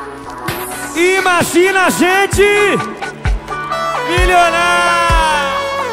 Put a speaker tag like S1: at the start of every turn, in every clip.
S1: Imagina a gente milionário.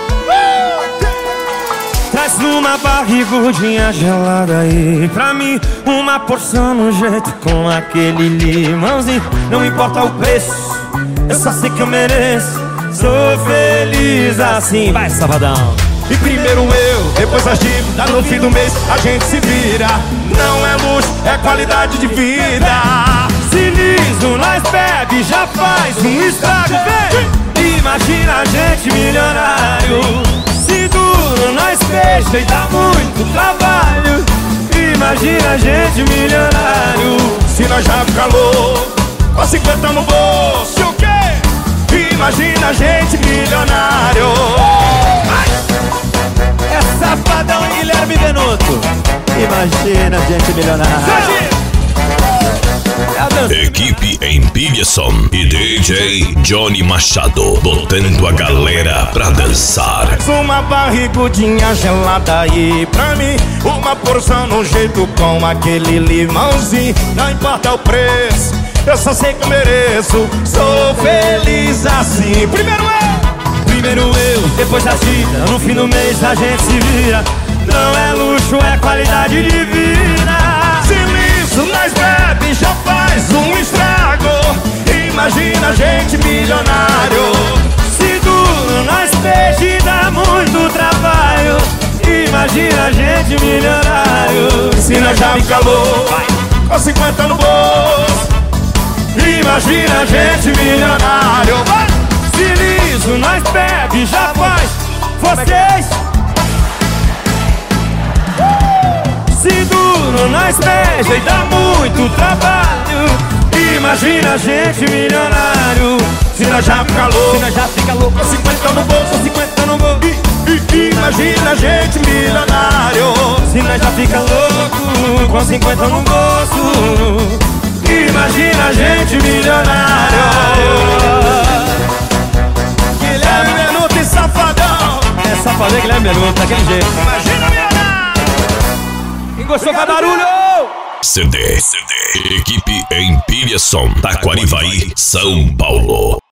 S1: Traz numa barrigudinha gelada aí pra mim, uma porção no jeito com aquele limãozinho. Não importa o preço, eu só sei que eu mereço. Sou feliz assim. Vai, Safadão.
S2: E primeiro eu, depois as dívidas, no fim do mês a gente se vira. Não é luxo, é qualidade de vida.
S1: Se liso, nós bebe, já faz um estrago, vem! Imagina a gente milionário. Se duro, nós fecha e dá muito trabalho. Imagina a gente milionário.
S2: Se nós já fica louco, com 50 no bolso, o quê? Imagina a gente milionário.
S1: É Safadão e Guilherme Benuto. Imagina a gente milionário.
S3: Equipe Empilhação e DJ Johnny Machado, botando a galera pra dançar.
S2: Uma barrigudinha gelada aí pra mim, uma porção no jeito com aquele limãozinho. Não importa o preço, eu só sei que eu mereço. Sou feliz assim.
S1: Primeiro eu, depois a vida, no fim do mês a gente se vira. Não é luxo, é qualidade de vida.
S2: Se liso, nós bebe, já faz um estrago. Imagina a gente milionário.
S1: Se duro, nós peixe e dá muito trabalho. Imagina a gente milionário.
S2: Se nós já fica louco, com 50 no bolso. Imagina a gente milionário.
S1: Se liso, nós bebe, já faz. Vocês. Se duro, nós beija e dá muito trabalho. Imagina a gente milionário.
S2: Se nós já fica louco,
S1: com 50 no bolso, 50 no bolso.
S2: Imagina a gente milionário.
S1: Se nós já fica louco, com 50 no bolso. Imagina a gente milionário.
S2: Guilherme Benuto e Safadão.
S1: É Safadão e Guilherme Benuto, daquele jeito.
S2: Imagina milionário.
S1: Quem gostou faz barulho!
S3: CD. Equipe Empilhação, Taquarivaí, São Paulo.